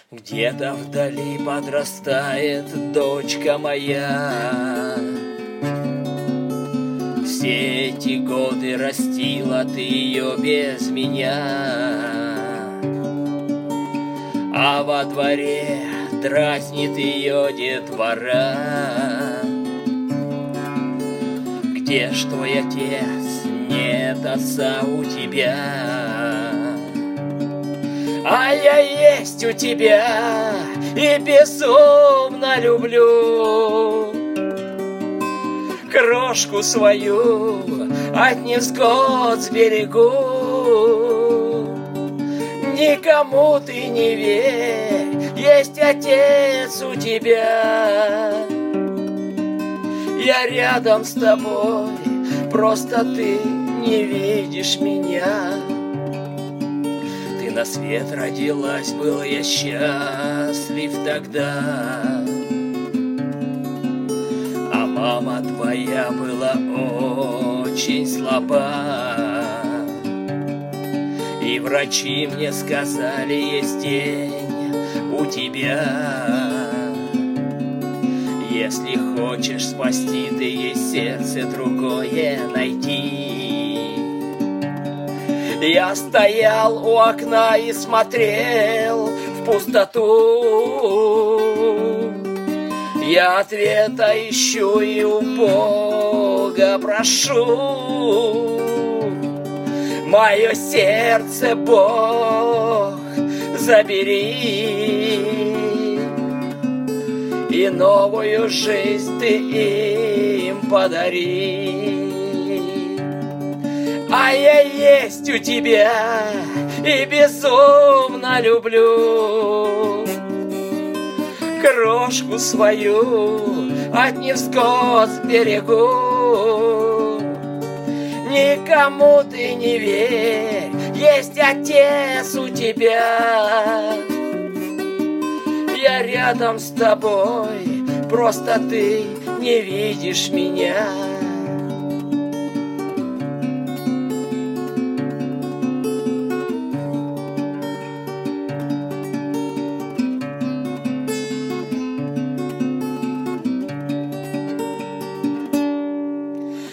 Где-то вдали подрастает дочка моя. Все эти годы растила ты ее без меня, а во дворе дразнит ее детвора. Где ж твой отец? Нет отца у тебя, а я есть у тебя и безумно люблю. Крошку свою от невзгод сберегу. Никому ты не верь, есть отец у тебя. Я рядом с тобой, просто ты не видишь меня. Ты на свет родилась, был я счастлив тогда, а мама твоя была очень слаба. И врачи мне сказали, есть день у тебя. Если хочешь спасти, ты ей сердце другое найти. Я стоял у окна и смотрел в пустоту. Я ответа ищу и у Бога прошу. Мое сердце, Бог, забери, и новую жизнь ты им подари. А я есть у тебя и безумно люблю. Крошку свою от невзгод сберегу. Никому ты не верь, есть отец у тебя. Я рядом с тобой, просто ты не видишь меня.